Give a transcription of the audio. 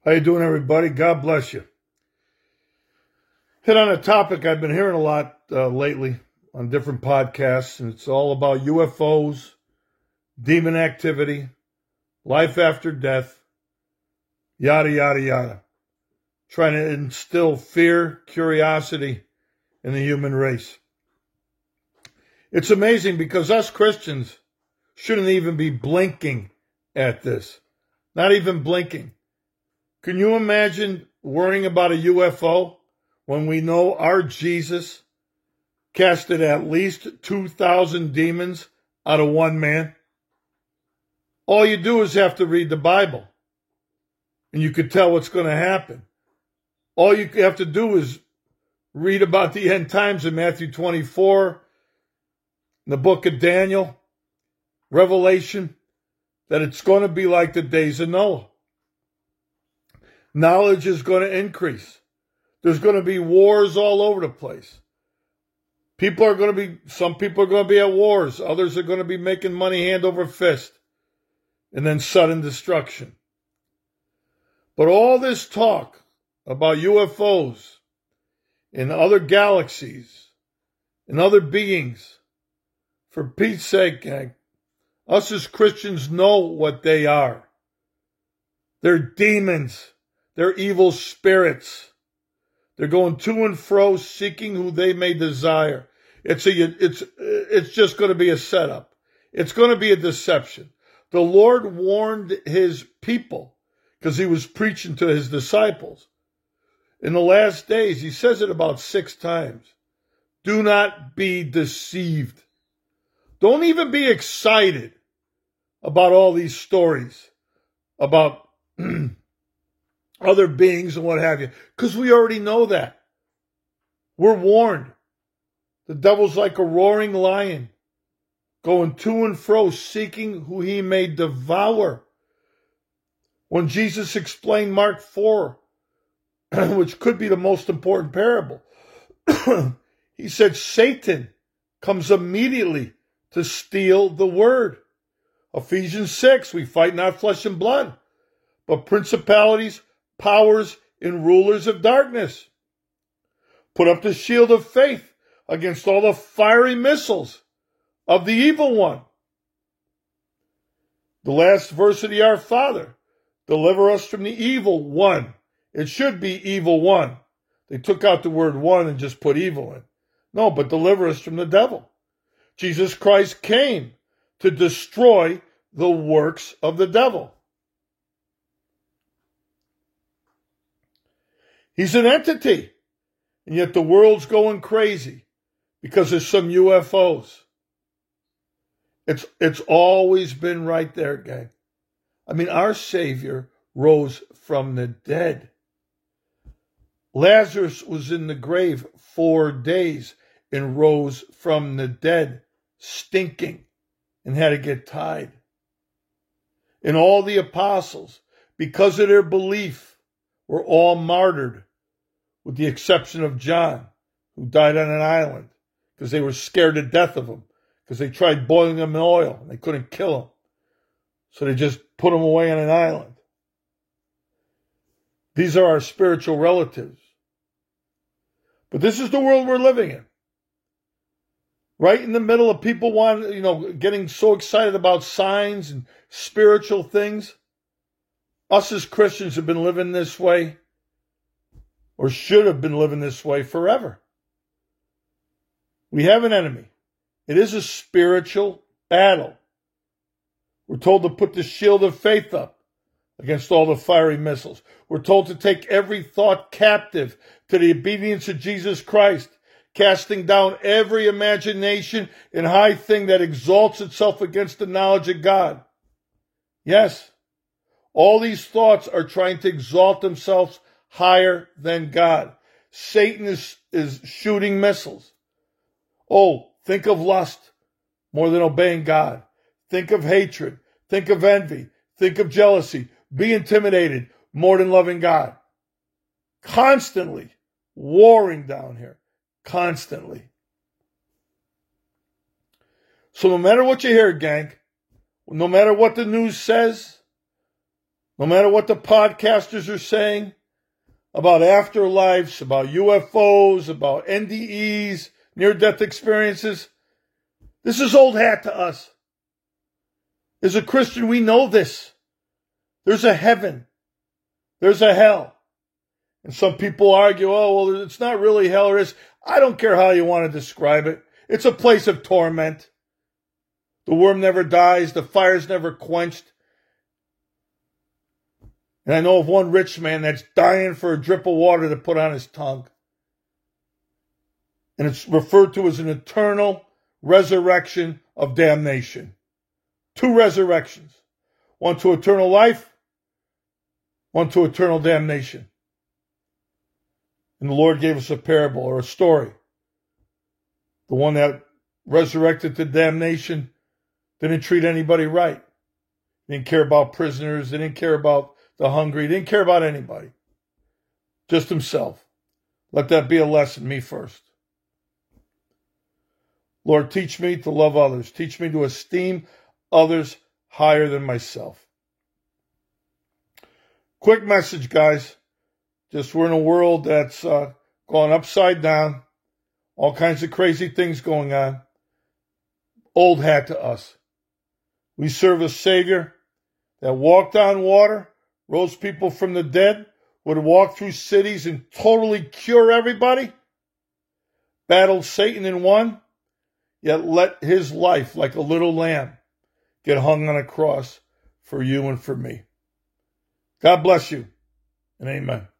How you doing, everybody? God bless you. Hit on a topic I've been hearing a lot lately on different podcasts, and it's all about UFOs, demon activity, life after death, yada, yada, yada. Trying to instill fear, curiosity in the human race. It's amazing because us Christians shouldn't even be blinking at this. Not even blinking. Can you imagine worrying about a UFO when we know our Jesus casted at least 2,000 demons out of one man? All you do is have to read the Bible, and you could tell what's going to happen. All you have to do is read about the end times in Matthew 24, the book of Daniel, Revelation, that it's going to be like the days of Noah. Knowledge is going to increase. There's going to be wars all over the place. Some people are going to be at wars. Others are going to be making money hand over fist. And then sudden destruction. But all this talk about UFOs and other galaxies and other beings, for Pete's sake, gang, us as Christians know what they are. They're demons. They're evil spirits. They're going to and fro seeking who they may desire. It's just going to be a setup. It's going to be a deception. The Lord warned his people because he was preaching to his disciples. In the last days, he says it about 6 times. Do not be deceived. Don't even be excited about all these stories about other beings and what have you, because we already know that. We're warned. The devil's like a roaring lion, going to and fro, seeking who he may devour. When Jesus explained Mark 4, which could be the most important parable, he said Satan comes immediately to steal the word. Ephesians 6, we fight not flesh and blood, but principalities, powers, and rulers of darkness. Put up the shield of faith against all the fiery missiles of the evil one. The last verse of the Our Father, deliver us from the evil one. It should be evil one. They took out the word one and just put evil in. No, but deliver us from the devil. Jesus Christ came to destroy the works of the devil. He's an entity, and yet the world's going crazy because there's some UFOs. It's always been right there, gang. I mean, our Savior rose from the dead. Lazarus was in the grave 4 days and rose from the dead, stinking, and had to get tied. And all the apostles, because of their belief, were all martyred, with the exception of John, who died on an island because they were scared to death of him, because they tried boiling him in oil and they couldn't kill him. So they just put him away on an island. These are our spiritual relatives. But this is the world we're living in. Right in the middle of people getting so excited about signs and spiritual things. Us as Christians have been living this way, or should have been living this way forever. We have an enemy. It is a spiritual battle. We're told to put the shield of faith up against all the fiery missiles. We're told to take every thought captive to the obedience of Jesus Christ, casting down every imagination and high thing that exalts itself against the knowledge of God. Yes, all these thoughts are trying to exalt themselves higher than God. Satan is shooting missiles. Oh, think of lust more than obeying God. Think of hatred. Think of envy. Think of jealousy. Be intimidated more than loving God. Constantly warring down here. Constantly. So no matter what you hear, gang, no matter what the news says, No matter what the podcasters are saying about afterlives, about UFOs, about NDEs, near-death experiences, this is old hat to us. As a Christian, we know this. There's a heaven. There's a hell. And some people argue, oh, well, it's not really hell or is. I don't care how you want to describe it. It's a place of torment. The worm never dies. The fire's never quenched. And I know of one rich man that's dying for a drip of water to put on his tongue. And it's referred to as an eternal resurrection of damnation. 2 resurrections. One to eternal life, one to eternal damnation. And the Lord gave us a parable or a story. The one that resurrected to damnation didn't treat anybody right. He didn't care about prisoners. He didn't care about the hungry. He didn't care about anybody. Just himself. Let that be a lesson, me first. Lord, teach me to love others. Teach me to esteem others higher than myself. Quick message, guys. Just we're in a world that's gone upside down. All kinds of crazy things going on. Old hat to us. We serve a Savior that walked on water, rose people from the dead, would walk through cities and totally cure everybody, battled Satan and won, yet let his life, like a little lamb, get hung on a cross for you and for me. God bless you, and amen.